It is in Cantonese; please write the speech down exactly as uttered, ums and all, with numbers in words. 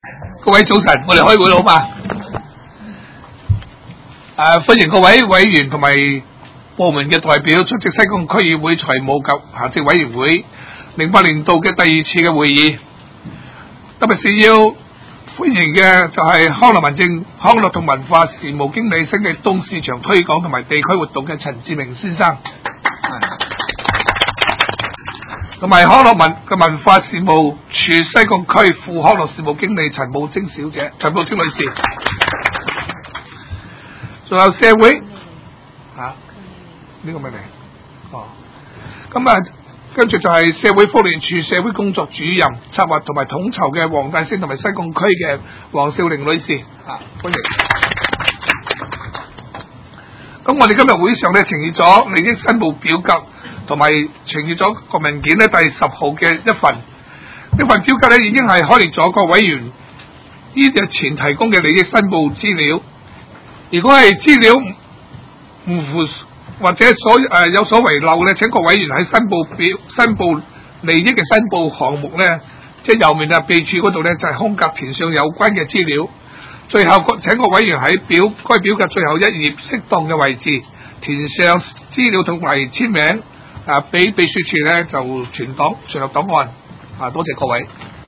各位早晨，我哋開會啦，好嘛？誒，歡迎各位委員同埋部門嘅代表出席西貢區議會財務及行政委員會零八年度嘅第二次嘅會議。特別是要歡迎嘅就係康樂民政、康樂同文化事務經理、新界東市場推廣同埋地區活動嘅陳志明先生，同埋康樂文嘅文化事務處西貢區副康樂事務經理陳慕貞小姐、陳慕貞女士，仲有社會啊呢、這個咩嚟？哦，咁啊，跟住就係社會福利處社會工作主任、策劃同埋統籌嘅黃大仙同埋西貢區嘅黃少玲女士，啊，歡迎。咁我哋今日會上咧呈現咗利益申報表格，同埋呈現咗個文件咧第十號嘅一份。呢份表格咧已經係開列咗各委員呢日前提供嘅利益申報資料。如果係資料唔符或者所誒、呃、有所遺漏咧，請各委員喺申報表、申報利益嘅申報項目咧，即係右面啊備註嗰度咧就係、是、空格填上有關嘅資料。最後請各委員喺表該表格最後一頁適當嘅位置填上資料同埋簽名，啊俾秘書處咧就存檔存入檔案。啊，多謝各位。